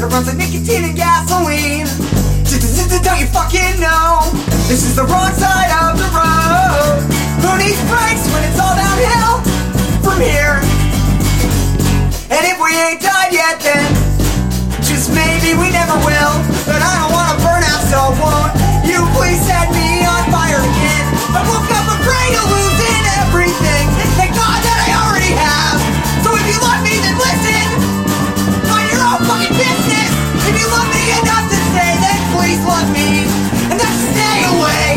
It runs on nicotine and gasoline. Don't you fucking know? This is the wrong side of the road. Who needs brakes when it's all downhill from here? And if we ain't died yet, then just maybe we never will. But I don't wanna burn out, so won't you please set me on fire again? I woke up afraid of losing everything. Thank God that I already have. So if you love me, then listen. Mind your own fucking business. If you love me enough to stay, then please love me, and then stay away.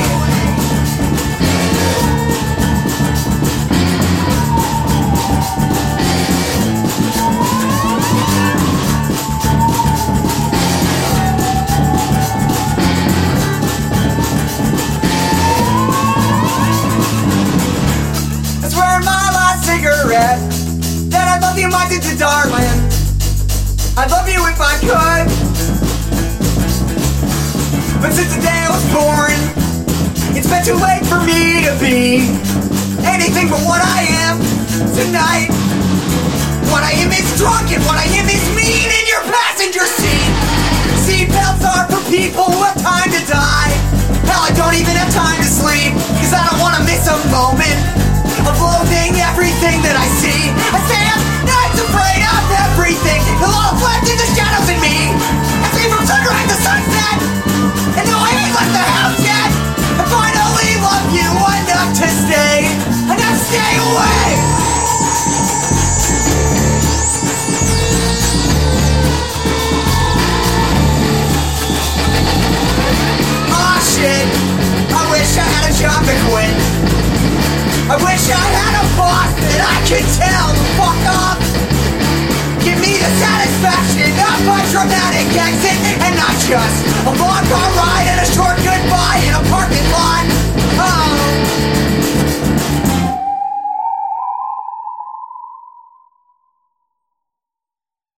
I swear on my last cigarette that I love you, my dear darling. I'd love you if I could. But since the day I was born, it's been too late for me to be anything but what I am tonight. What I am is drunk and what I am is mean in your passenger seat. Seatbelts are for people who have time to die. Hell, I don't even have time to sleep, cause I don't wanna miss a moment of loathing everything that I see. I stay up nights afraid of everything. The love left in the shadows in me. I see from sunrise to sunset. And though I ain't left the house yet, I finally love you enough to stay, enough to stay away. Aw shit, I wish I had a job to quit. I wish I had a boss that I could tell to fuck off. Give me the satisfaction of a dramatic exit, and not just a long car ride and a short goodbye in a parking lot.